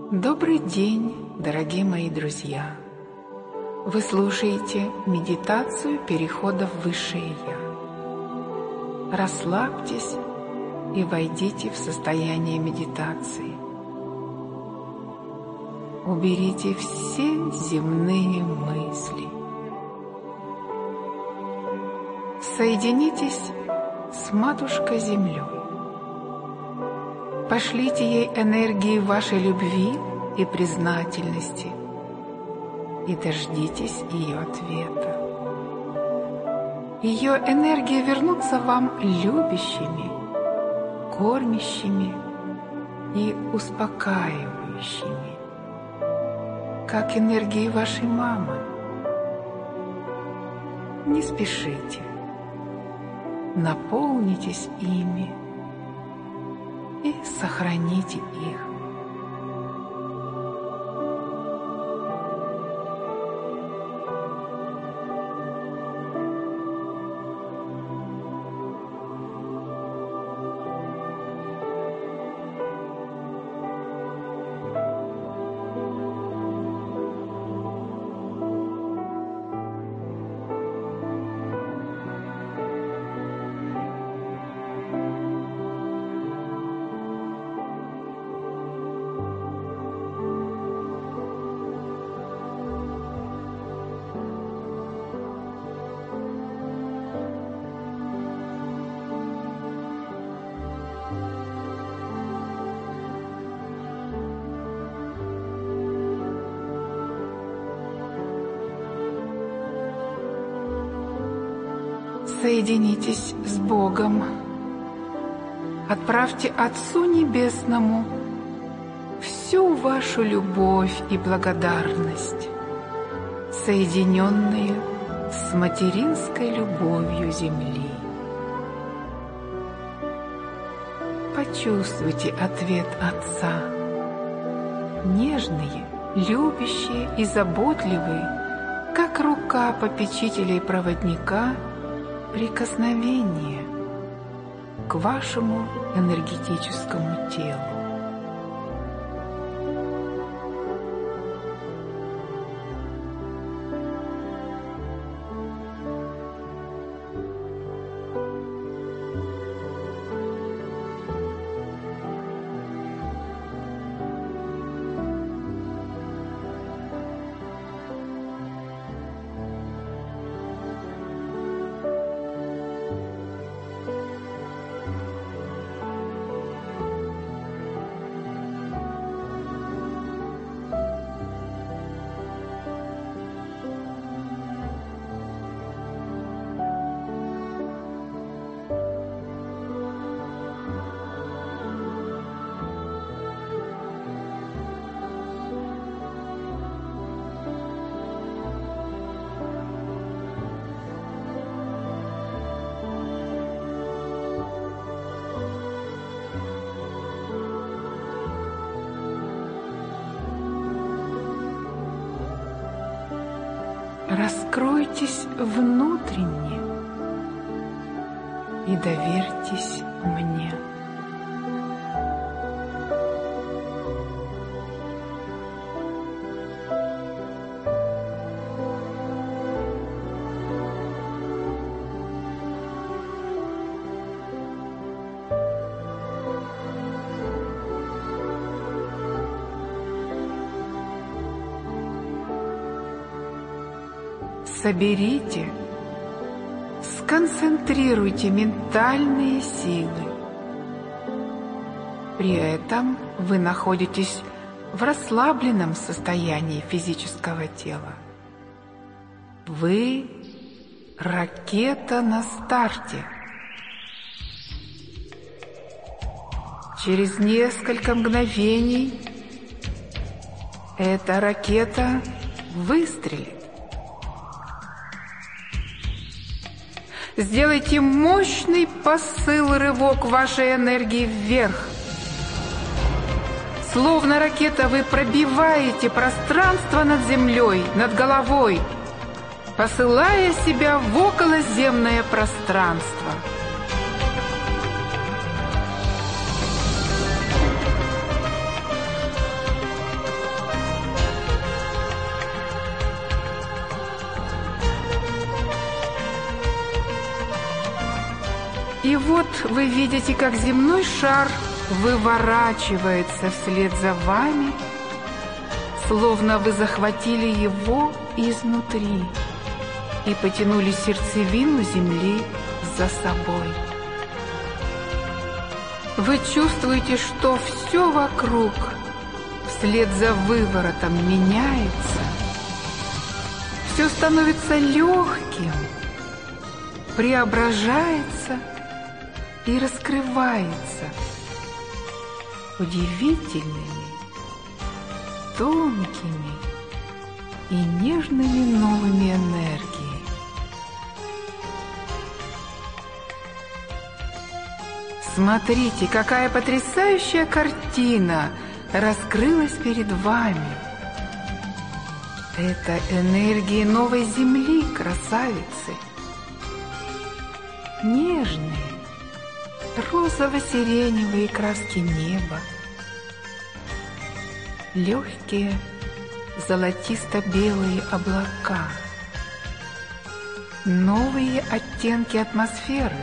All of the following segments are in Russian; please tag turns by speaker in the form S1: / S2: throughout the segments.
S1: Добрый день, дорогие мои друзья! Вы слушаете медитацию перехода в Высшее Я. Расслабьтесь и войдите в состояние медитации. Уберите все земные мысли. Соединитесь с Матушкой Землей. Пошлите ей энергии вашей любви и признательности и дождитесь ее ответа. Ее энергии вернутся вам любящими, кормящими и успокаивающими, как энергии вашей мамы. Не спешите, наполнитесь ими и сохраните их. Соединитесь с Богом. Отправьте Отцу Небесному всю вашу любовь и благодарность, соединенную с материнской любовью Земли. Почувствуйте ответ Отца. Нежные, любящие и заботливые, как рука попечителя и проводника, прикосновение к вашему энергетическому телу. Раскройтесь внутренне и доверьтесь мне. Соберите, сконцентрируйте ментальные силы. При этом вы находитесь в расслабленном состоянии физического тела. Вы — ракета на старте. Через несколько мгновений эта ракета выстрелит. Сделайте мощный посыл-рывок вашей энергии вверх. Словно ракета вы пробиваете пространство над землей, над головой, посылая себя в околоземное пространство. И вот вы видите, как земной шар выворачивается вслед за вами, словно вы захватили его изнутри и потянули сердцевину земли за собой. Вы чувствуете, что все вокруг вслед за выворотом меняется, все становится легким, преображается и раскрывается удивительными, тонкими и нежными новыми энергиями. Смотрите, какая потрясающая картина раскрылась перед вами. Это энергии новой земли, красавицы. Нежные, розово-сиреневые краски неба, легкие золотисто-белые облака, новые оттенки атмосферы,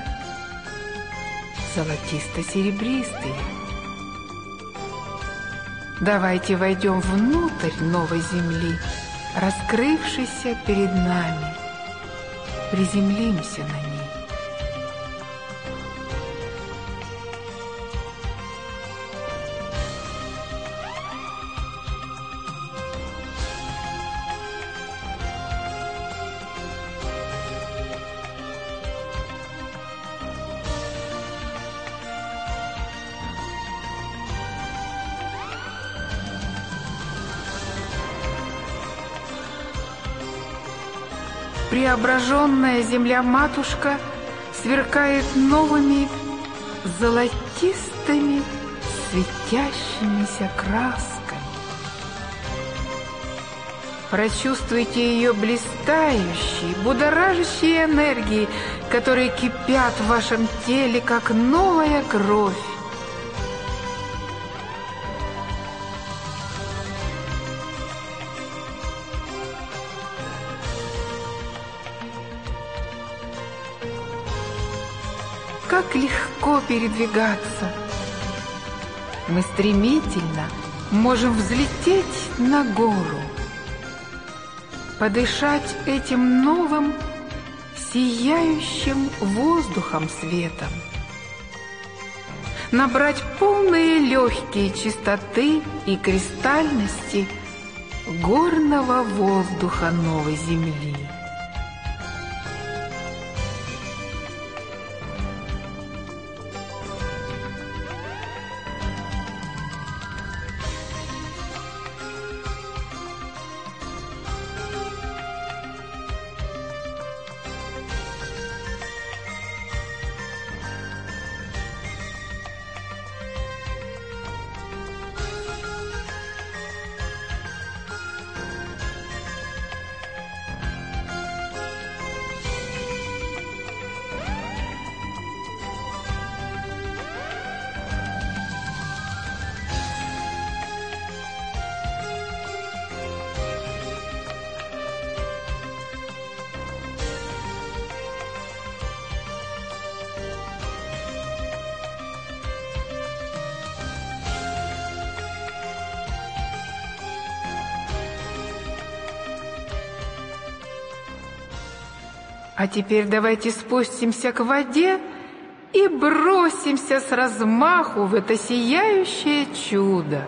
S1: золотисто-серебристые. Давайте войдем внутрь новой земли, раскрывшейся перед нами, приземлимся на ней. Преображенная земля-матушка сверкает новыми золотистыми светящимися красками. Прочувствуйте ее блистающие, будоражащие энергии, которые кипят в вашем теле, как новая кровь. Как легко передвигаться. Мы стремительно можем взлететь на гору, подышать этим новым, сияющим воздухом светом, набрать полные легкие чистоты и кристальности горного воздуха новой земли. А теперь давайте спустимся к воде и бросимся с размаху в это сияющее чудо.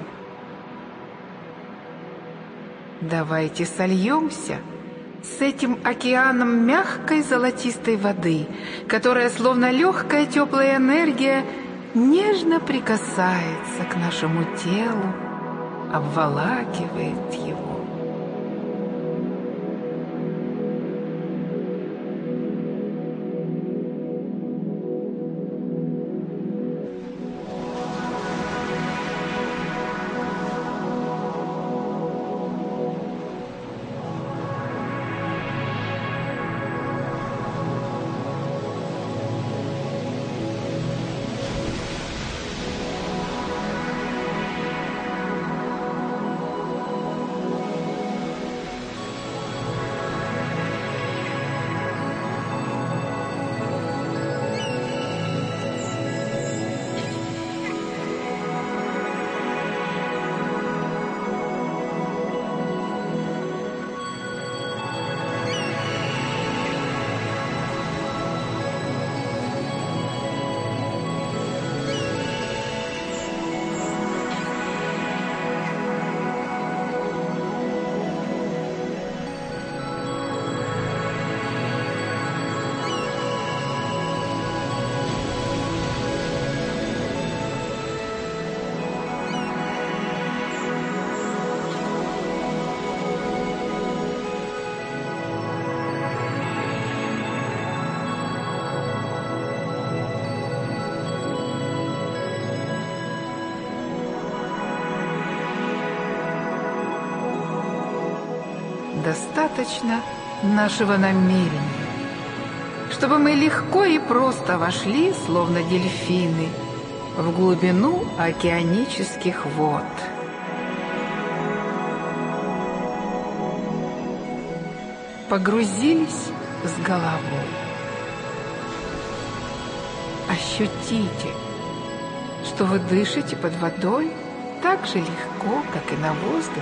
S1: Давайте сольемся с этим океаном мягкой золотистой воды, которая, словно легкая теплая энергия, нежно прикасается к нашему телу, обволакивает его. достаточно нашего намерения, чтобы мы легко и просто вошли, словно дельфины, в глубину океанических вод. Погрузились с головой. Ощутите, что вы дышите под водой так же легко, как и на воздухе.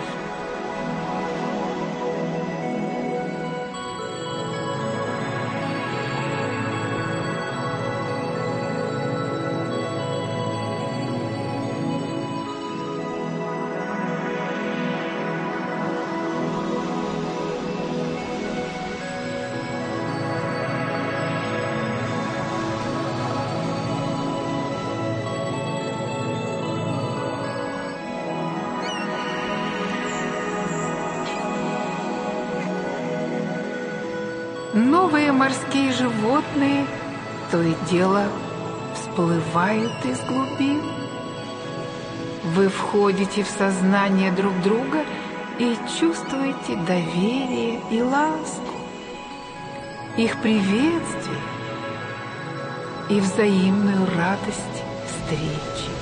S1: Новые морские животные то и дело всплывают из глубин. Вы входите в сознание друг друга и чувствуете доверие и ласку, их приветствие и взаимную радость встречи.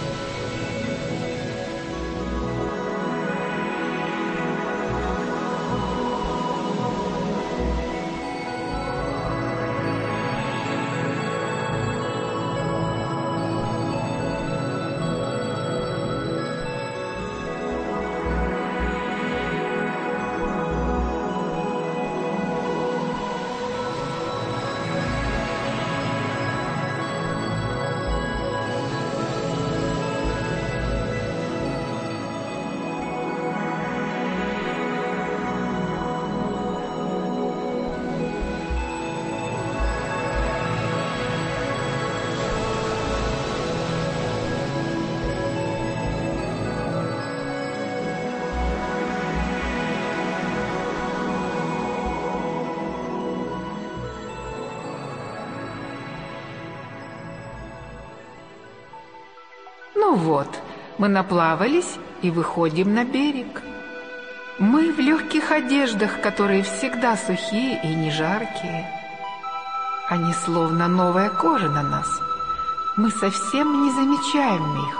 S1: Ну вот, мы наплавались и выходим на берег. Мы в легких одеждах, которые всегда сухие и не жаркие. Они словно новая кожа на нас. Мы совсем не замечаем их.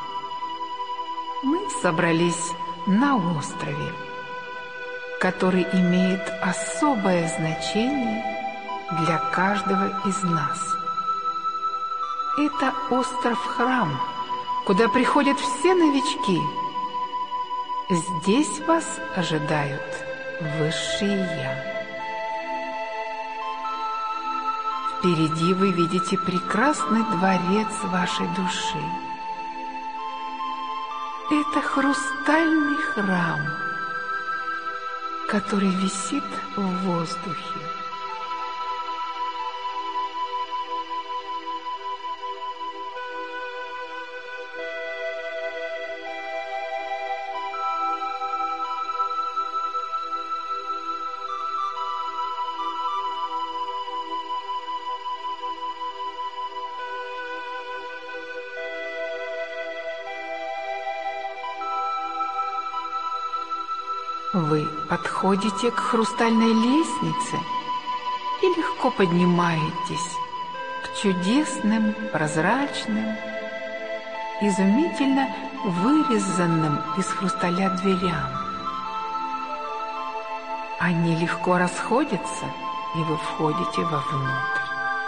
S1: Мы собрались на острове, который имеет особое значение для каждого из нас. Это остров-храм, куда приходят все новички. Здесь вас ожидают высшие Я. Впереди вы видите прекрасный дворец вашей души. Это хрустальный храм, который висит в воздухе. Вы подходите к хрустальной лестнице и легко поднимаетесь к чудесным, прозрачным, изумительно вырезанным из хрусталя дверям. Они легко расходятся, и вы входите вовнутрь.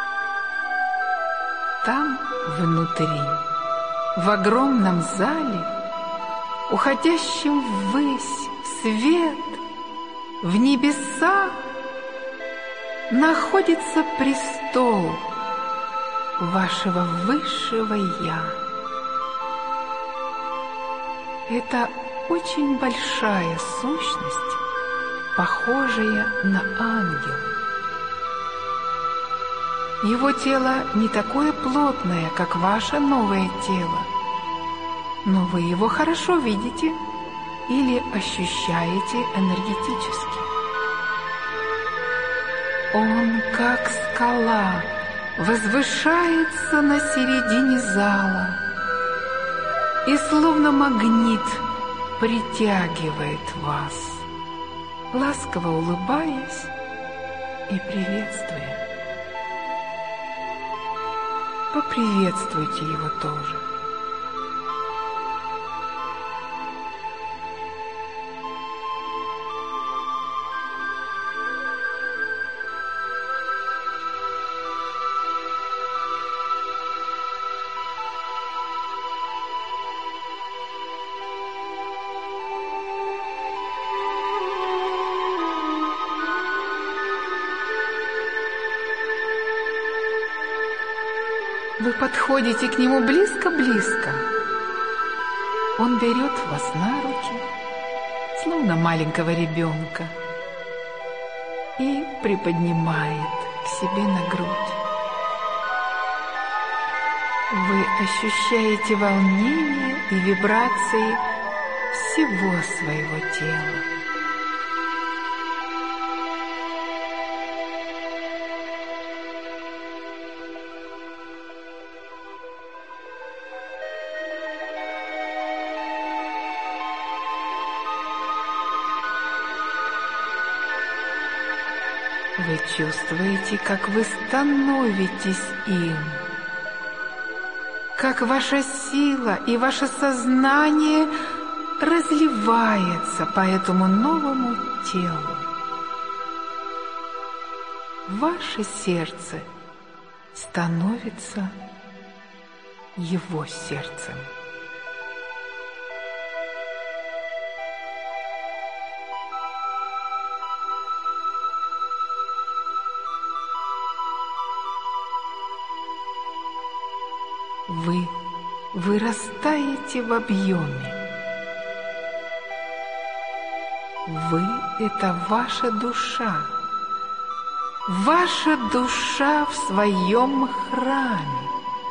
S1: Там, внутри, в огромном зале, уходящем ввысь, свет, в небеса, находится престол вашего высшего Я. Это очень большая сущность, похожая на ангела. Его тело не такое плотное, как ваше новое тело, но вы его хорошо видите или ощущаете энергетически. Он, как скала, возвышается на середине зала и словно магнит притягивает вас. ласково улыбаясь и приветствуя. Поприветствуйте его тоже. Вы подходите к нему близко-близко. Он берет вас на руки, словно маленького ребенка, и приподнимает к себе на грудь. Вы ощущаете волнение и вибрации всего своего тела. Вы чувствуете, как вы становитесь им, как ваша сила и ваше сознание разливается по этому новому телу. Ваше сердце становится его сердцем. Вы вырастаете в объеме. Вы — это ваша душа. Ваша душа в своем храме.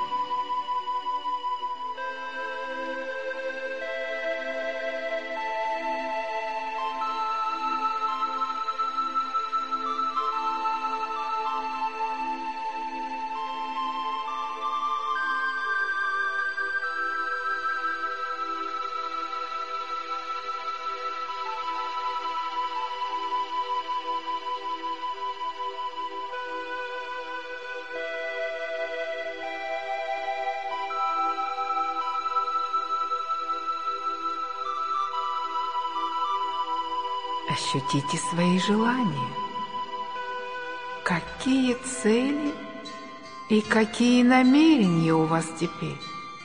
S1: Ощутите свои желания. Какие цели и какие намерения у вас теперь?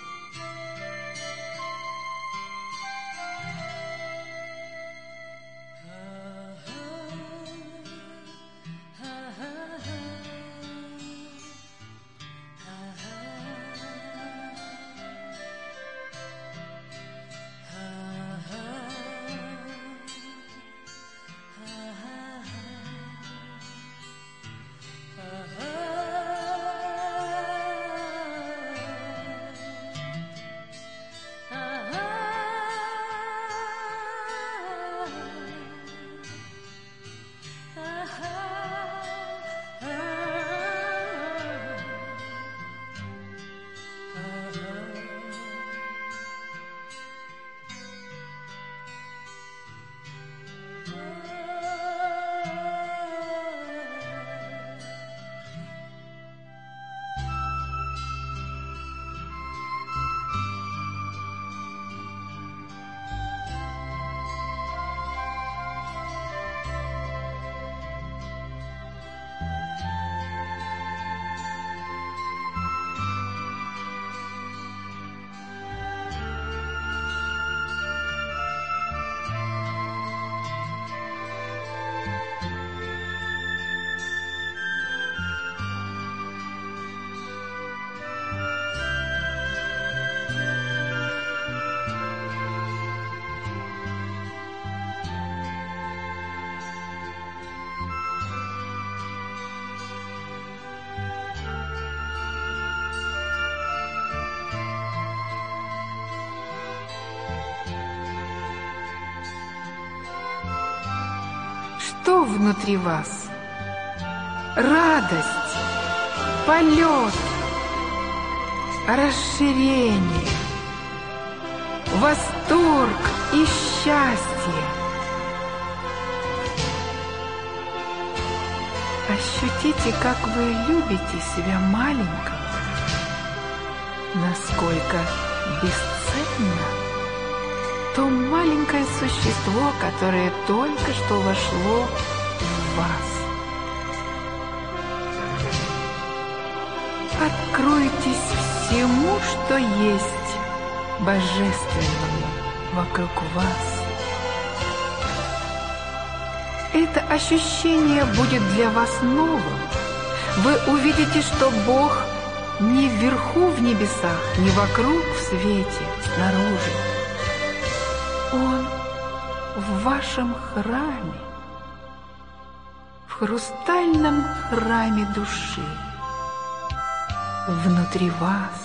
S1: Что внутри вас? Радость, полет, расширение, восторг и счастье. Ощутите, как вы любите себя маленького, насколько бесценно то маленькое существо, которое только что вошло в вас. Откройтесь всему, что есть божественному вокруг вас. Это ощущение будет для вас новым. Вы увидите, что Бог не вверху в небесах, не вокруг в свете, снаружи. Он в вашем храме, в хрустальном храме души, внутри вас,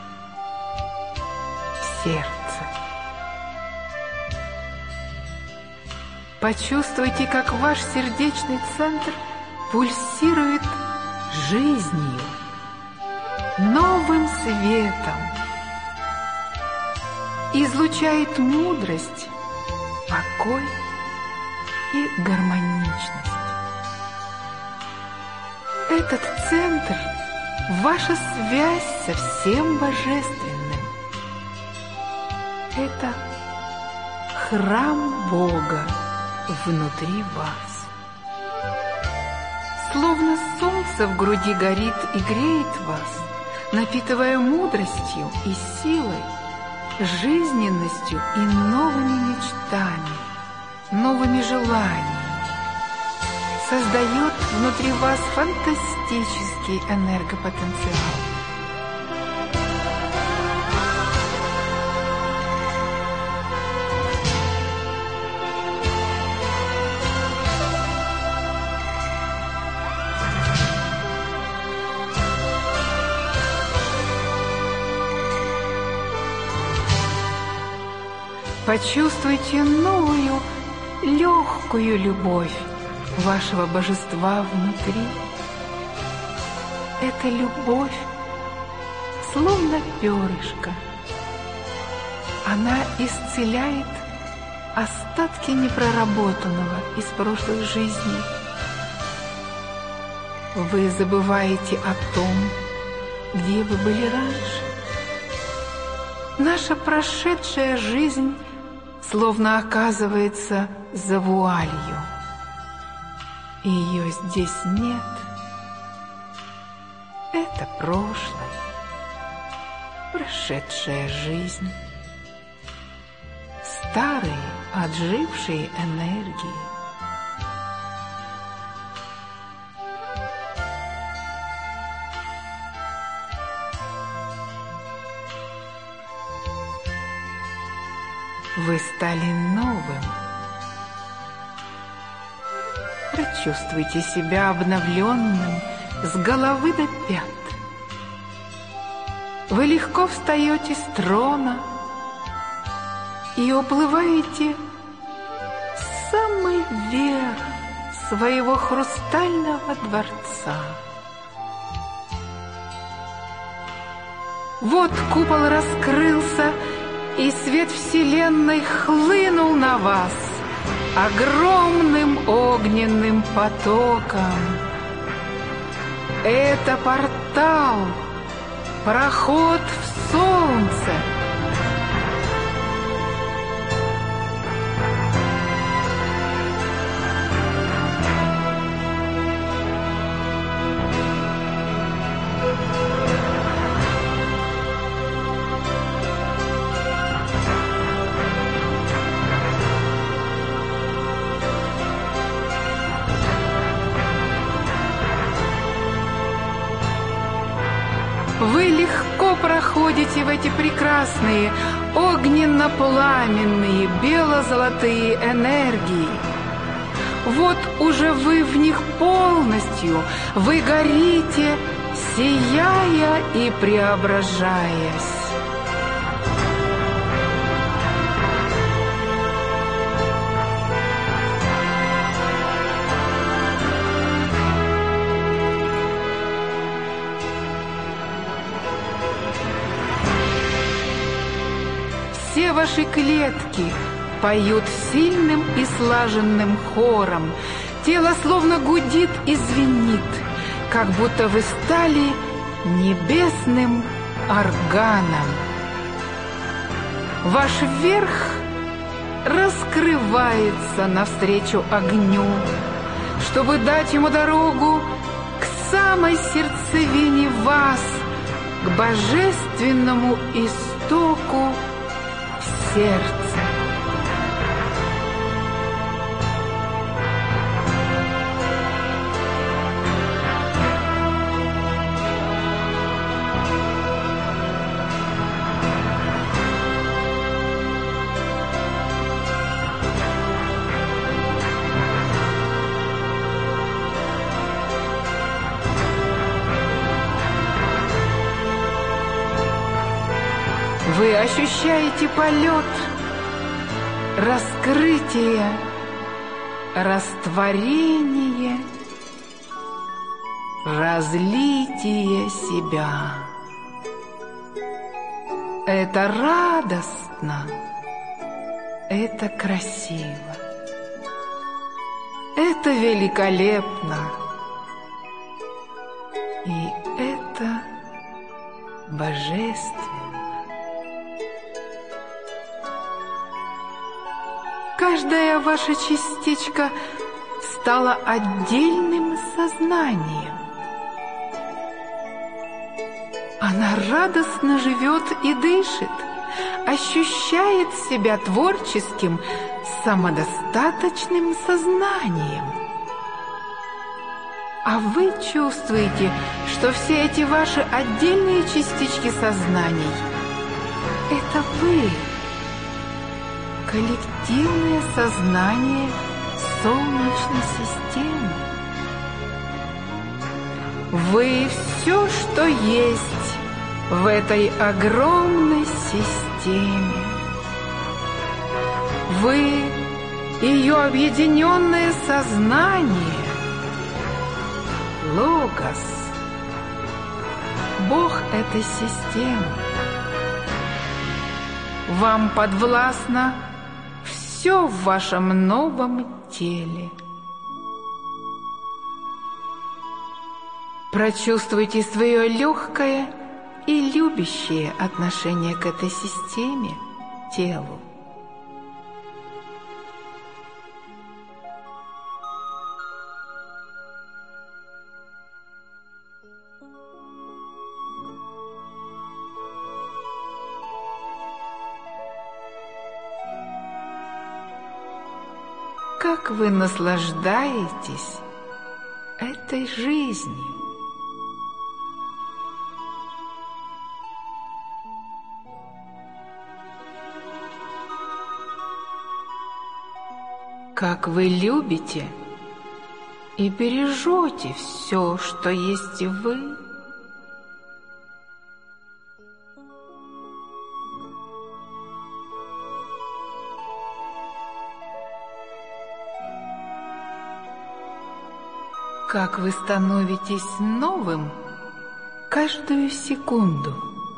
S1: в сердце. Почувствуйте, как ваш сердечный центр пульсирует жизнью, новым светом, излучает мудрость, покой и гармоничность. Этот центр – ваша связь со всем божественным. Это храм Бога внутри вас. Словно солнце в груди горит и греет вас, напитывая мудростью и силой, жизненностью и новыми мечтами, новыми желаниями. Создает внутри вас фантастический энергопотенциал. Почувствуйте новую, легкую любовь вашего божества внутри. Эта любовь словно перышко. Она исцеляет остатки непроработанного из прошлых жизней. Вы забываете о том, где вы были раньше. Наша прошедшая жизнь словно оказывается за вуалью. И ее здесь нет. Это прошлое, прошедшая жизнь, старые отжившие энергии. Вы стали новым. Прочувствуйте себя обновленным с головы до пят. Вы легко встаете с трона и уплываете в самый верх своего хрустального дворца. Вот купол раскрылся, и свет Вселенной хлынул на вас огромным огненным потоком. Это портал, проход в солнце. Вы легко проходите в эти прекрасные огненно-пламенные бело-золотые энергии. Вот уже вы в них полностью, вы горите, сияя и преображаясь. Все ваши клетки поют сильным и слаженным хором, Тело словно гудит и звенит, как будто вы стали небесным органом. Ваш верх раскрывается навстречу огню, чтобы дать ему дорогу к самой сердцевине вас, к божественному истоку в сердце. Вы ощущаете полет, раскрытие, растворение, разлитие себя. Это радостно, это красиво, это великолепно, и это божественно. Каждая ваша частичка стала отдельным сознанием. Она радостно живет и дышит, ощущает себя творческим, самодостаточным сознанием. А вы чувствуете, что все эти ваши отдельные частички сознаний – это вы. Коллективное сознание Солнечной системы. Вы все, что есть в этой огромной системе. Вы ее объединенное сознание, Логос, Бог этой системы. Вам подвластно все в вашем новом теле. Прочувствуйте свое легкое и любящее отношение к этой системе, телу. Как вы наслаждаетесь этой жизнью. Как вы любите и бережете все, что есть вы. Как вы становитесь новым каждую секунду.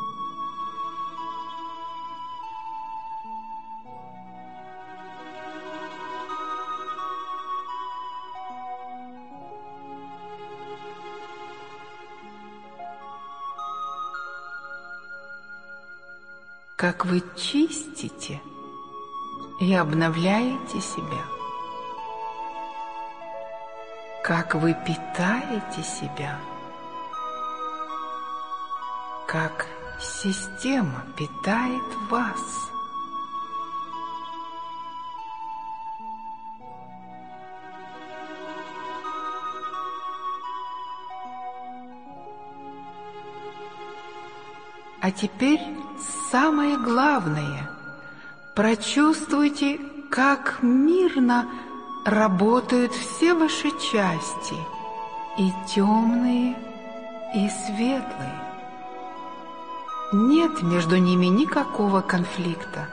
S1: Как вы чистите и обновляете себя. Как вы питаете себя, как система питает вас. А теперь самое главное – прочувствуйте, как мирно работают все ваши части, и темные, и светлые. Нет между ними никакого конфликта.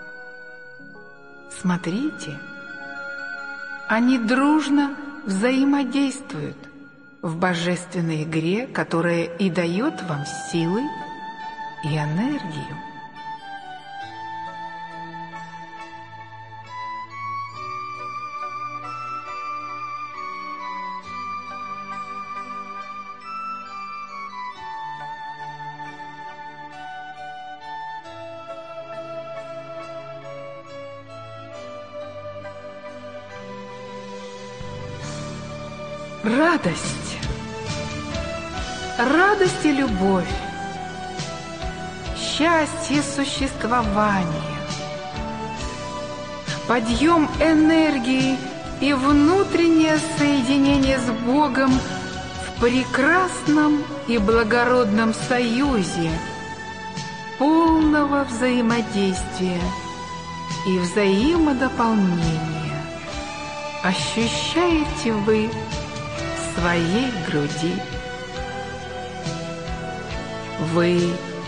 S1: Смотрите, они дружно взаимодействуют в божественной игре, которая и дает вам силы и энергию. Радость. Радость и любовь. Счастье существования. Подъем энергии и внутреннее соединение с Богом в прекрасном и благородном союзе полного взаимодействия и взаимодополнения ощущаете вы в своей груди. Вы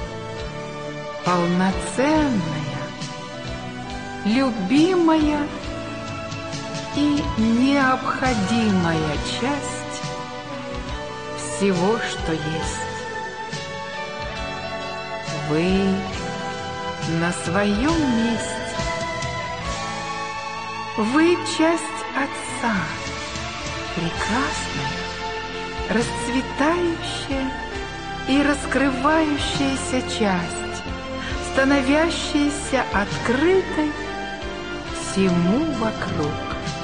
S1: полноценная, любимая и необходимая часть всего, что есть. Вы на своем месте. Вы часть Отца, прекрасная, расцветающая и раскрывающаяся часть, становящаяся открытой всему вокруг.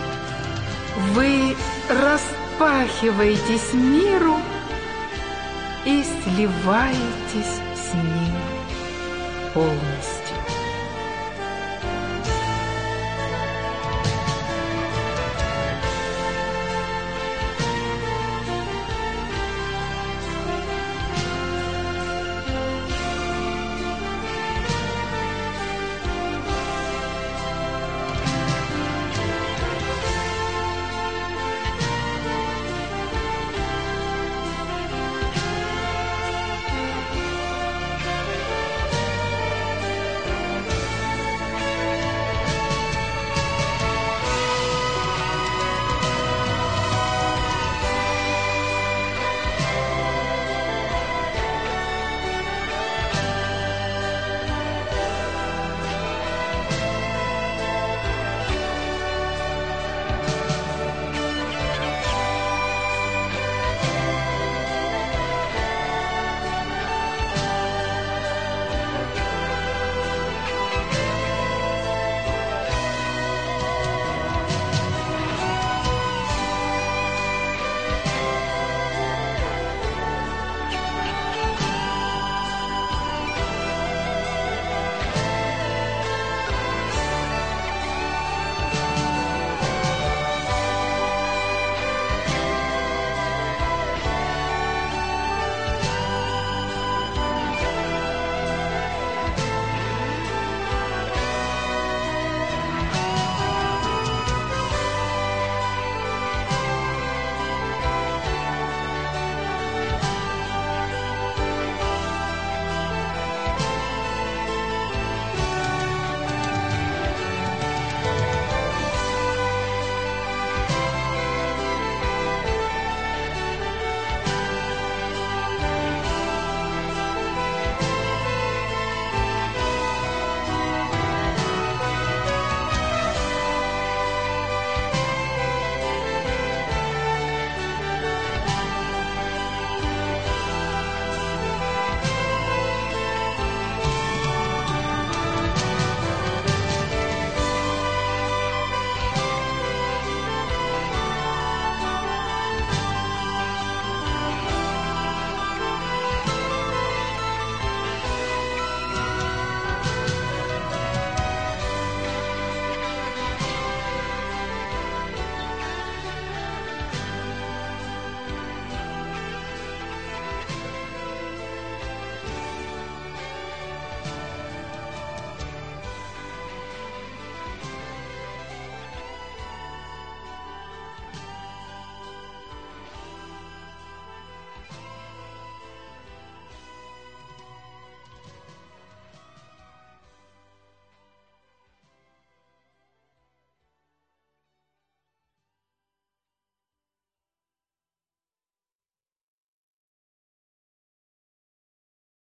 S1: Вы распахиваетесь миру и сливаетесь с ним полностью.